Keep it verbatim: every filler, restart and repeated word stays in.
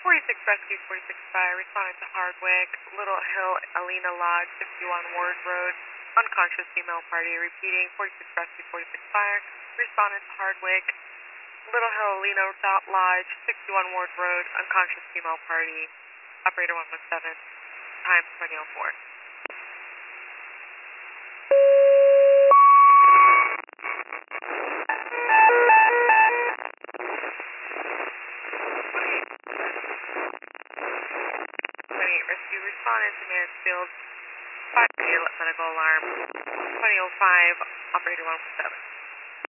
forty-six Rescue, forty-six Fire, responding to Hardwick, Little Hill, Alina Lodge, fifty-one Ward Road, unconscious female party. Repeating, forty-six Rescue, forty-six Fire, responding to Hardwick, Little Hill, Alina Lodge, sixty-one Ward Road, unconscious female party. Operator one one seven, time twenty oh four. Rescue responded to Mansfield, five medical alarm, twenty oh five, operator one one seven.